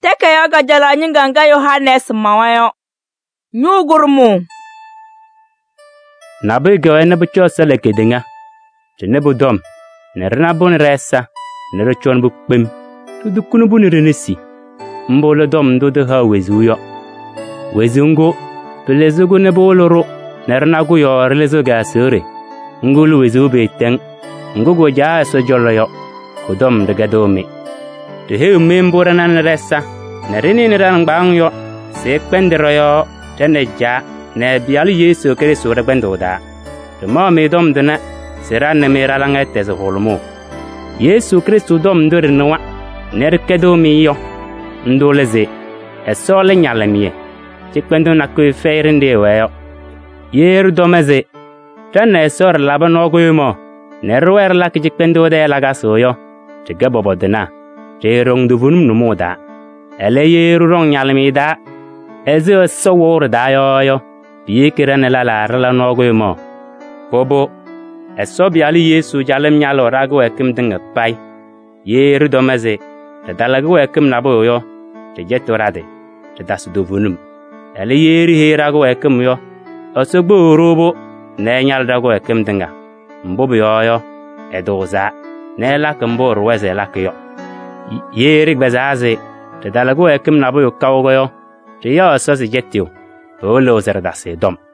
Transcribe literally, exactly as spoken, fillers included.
teke yo ga jala nyinganga Yohanes mawayo nyugurmu nabe gawe na bucho sele kedinga tene budom ne rena bon resa ne rechon bu kpem tu du kunu bu ne renesi mbolo dom ndo de ha wezuyo wezungo pelezugo ne boloro ne rena go yo relezo ga sore ngulu wezu beteng ngugo ja so joloyo kudom de gadome de he membora nan resa ne reni ne ran bang yo se pendero yo tene ja ne bialu Yesu Kristo da bendoda de ma me dom dena sera ne mera langa tezo holmo Yesu Kristo dom ndore noa ne rekedo mi yo ndoleze e sole nyalamie tikpendo na ko feirinde weyo yeru domeze tane sor laba nogo yumo ne ruwer la ki tikpendo de la gasoyo tiga bobodena te rong duvunum numoda ele yeru rong nyalami da eze so wor da yo yo biekere ne la la la nogo yumo bobo eso biali Yesu jalem nyalo rago ekim dinga pai yeru domeze te dalago ekim nabo yo te jetorade te dasu duvunum ele yeri herago ekim yo osogbo robo ne nyal dago ekim dinga mbobo yo yo edoza ne la kambo rweze la kyo yeri gbazaze te dalago ekim nabo yo kawgo yo te yo so se jetio to lo zer dase dom